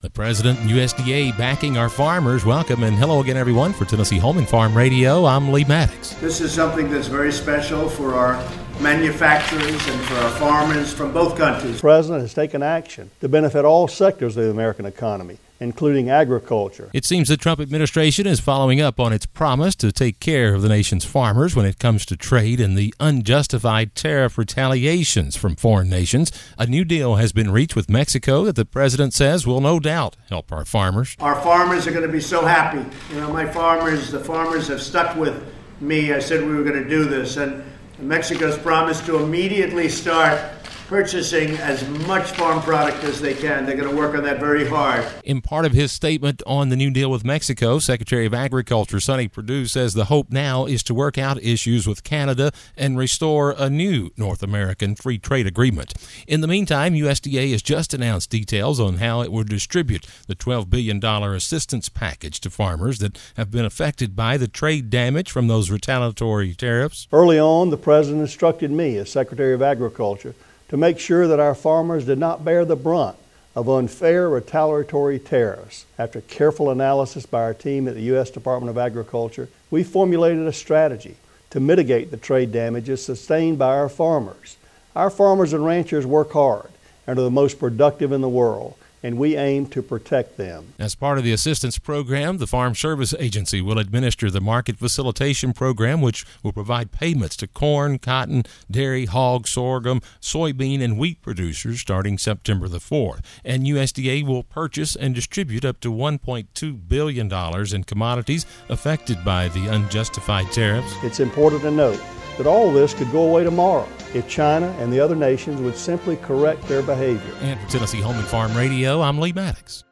The President and USDA backing our farmers. Welcome and hello again, everyone. For Tennessee Home and Farm Radio, I'm Lee Maddox. This is something that's very special for our manufacturers and for our farmers from both countries. The President has taken action to benefit all sectors of the American economy, including agriculture. It seems the Trump administration is following up on its promise to take care of the nation's farmers when it comes to trade and the unjustified tariff retaliations from foreign nations. A new deal has been reached with Mexico that the president says will no doubt help our farmers. Our farmers are going to be so happy. You know, the farmers have stuck with me. I said we were going to do this, and Mexico's promised to immediately start purchasing as much farm product as they can. They're going to work on that very hard. In part of his statement on the new deal with Mexico, Secretary of Agriculture Sonny Perdue says the hope now is to work out issues with Canada and restore a new North American free trade agreement. In the meantime, USDA has just announced details on how it will distribute the $12 billion assistance package to farmers that have been affected by the trade damage from those retaliatory tariffs. Early on, the President instructed me as Secretary of Agriculture to make sure that our farmers did not bear the brunt of unfair retaliatory tariffs. After careful analysis by our team at the U.S. Department of Agriculture, we formulated a strategy to mitigate the trade damages sustained by our farmers. Our farmers and ranchers work hard and are the most productive in the world, and we aim to protect them. As part of the assistance program, the Farm Service Agency will administer the Market Facilitation Program, which will provide payments to corn, cotton, dairy, hog, sorghum, soybean, and wheat producers starting September the 4th. And USDA will purchase and distribute up to $1.2 billion in commodities affected by the unjustified tariffs. It's important to note that all this could go away tomorrow if China and the other nations would simply correct their behavior. And for Tennessee Home and Farm Radio, I'm Lee Maddox.